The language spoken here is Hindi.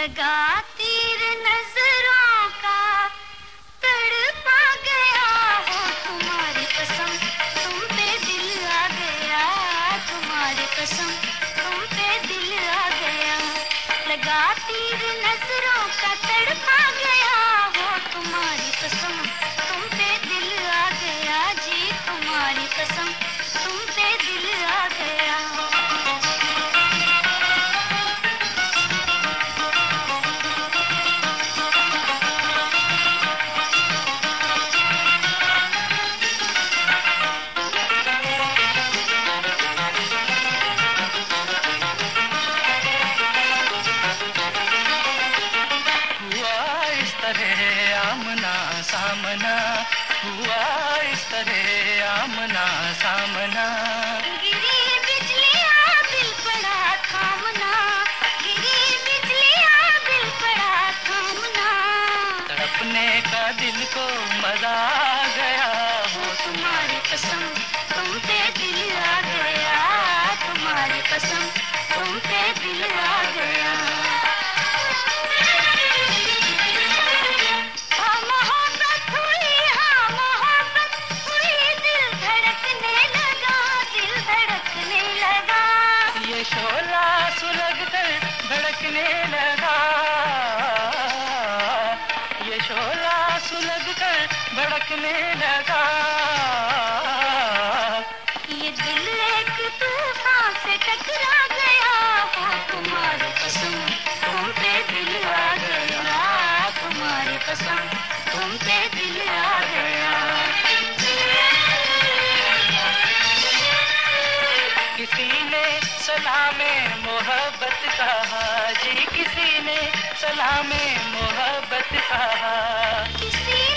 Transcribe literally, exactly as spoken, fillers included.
लगा तीर नजरों का, तड़पा गया हो तुम्हारी कसम, तुम पे दिल आ गया, तुम्हारी कसम तुम पे दिल आ गया। लगा तीर नजरों का, तड़पा गया हो तुम्हारी कसम, तुम पे दिल आ गया जी, तुम्हारी कसम तुम पे दिल आ गया। आमना सामना हुआ इस तरह, आमना सामना। गिरी बिजलियां दिल पड़ा थामना, गिरी बिजलियां दिल पड़ा थामना। तड़पने का दिल को मजा आ गया हो तुम्हारी कसम तुम पे दिल आ गया, तुम्हारी कसम तुम पे दिल आ गया। शोला सुलग कर धड़कने लगा, ये शोला सुलग कर धड़कने लगा। ये दिल एक तूफान से टकरा गया हो तुम्हारी कसम तुम पे दिल आ गया, तुम्हारी कसम तुम पे दिल आ गया। किसी ने सलामे मोहब्बत कहा जी, किसी ने सलामे मोहब्बत कहा। किसी